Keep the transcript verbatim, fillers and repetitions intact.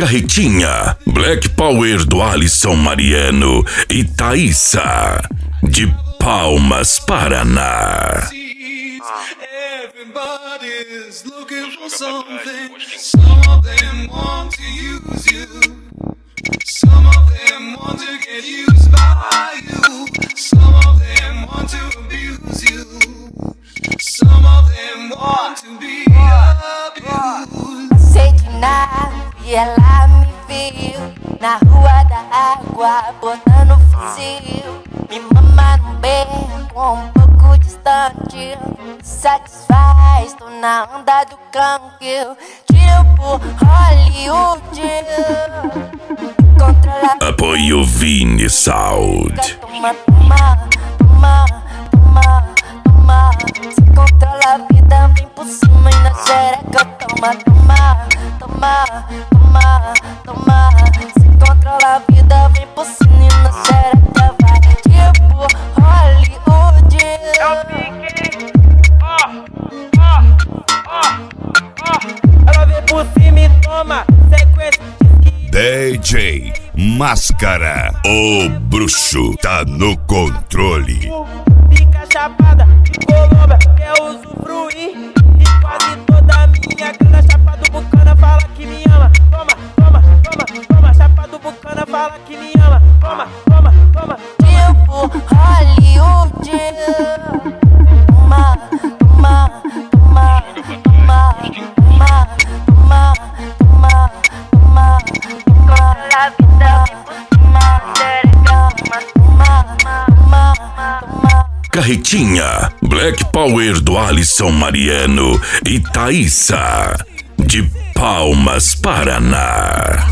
Carretinha, Black Power do Alisson Mariano e Thaísa, de Palmas, Paraná. Everybody's looking for something. Some of them want to use you. Some of them want to get used by you. Some of them want to abuse you. Some of them want to be abused. Sei de nada e ela me viu na rua da água, botando fuzil. Me mama no beco, um pouco distante. Satisfaz, tô na onda do canque, tipo Hollywood. Controla. Apoio Vini Sound. Toma, toma, toma, toma, toma. Se controla a vida, vem por cima e na xereca. Toma, toma, toma, toma, toma. Se controla a vida, vem por cima e na xereca. Vai tipo Hollywood. É o pique, ó, ó, ó, ó. Ela vem por cima e toma sequência. D J Máscara, o bruxo tá no controle. Fica chapada, colomba, quer usufruir. E quase toda a minha grana, chapa do Bucana fala que me ama. Toma, toma, toma, toma, chapa do Bucana fala que me ama. Toma, toma, toma. Tipo Hollywood. Toma, toma, toma, toma, toma, toma, toma, toma, toma. La vida toma, toma, toma, toma. Carretinha, Black Power do Alisson Mariano e Thaísa, de Palmas, Paraná.